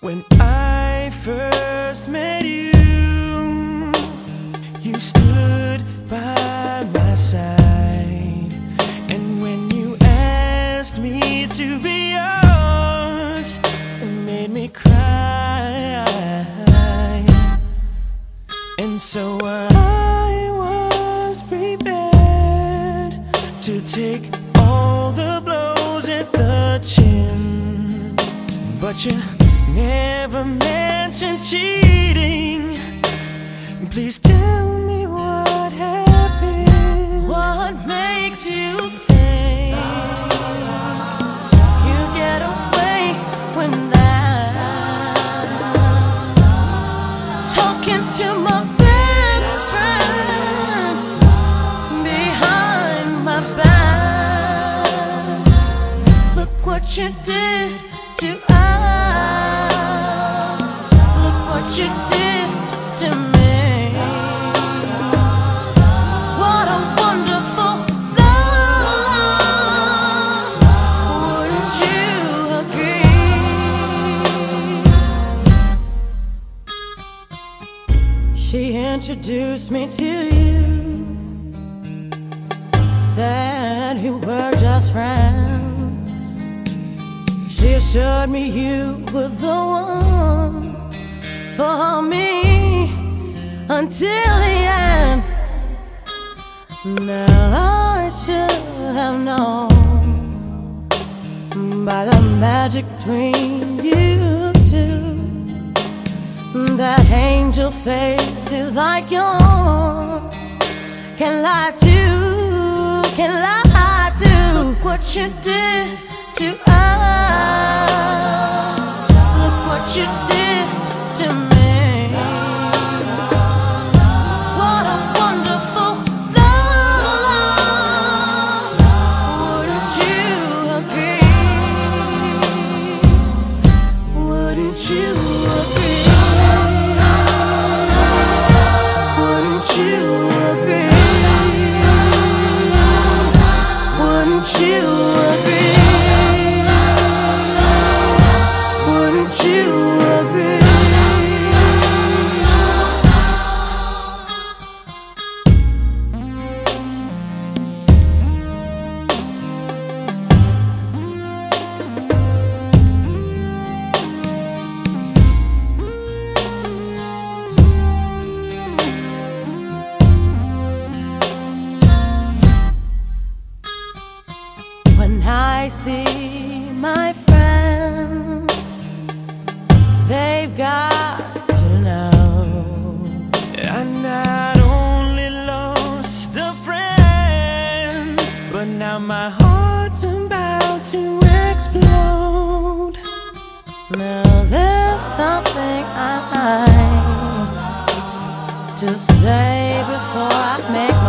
When I first met you, you stood by my side. And when you asked me to be yours, it made me cry. And so I was prepared to take all the blows at the chin, but you never mentioned cheating. Please tell me what happened. What makes you think you get away when that talking to my best friend behind my back? Look what you did to us. Look what you did to me. What a wonderful love. Wouldn't you agree? She introduced me to you, said we were just friends. She assured me you were the one for me until the end. Now I should have known by the magic between you two that angel faces like yours can lie too, can lie too. Look what you did to us. Look what you did to me. What a wonderful love. Wouldn't you agree? Wouldn't you agree? Wouldn't you agree? Wouldn't you agree? Wouldn't you agree? When I see my friends, they've got to know I not only lost a friend, but now my heart's about to explode. now there's something I like to say before I make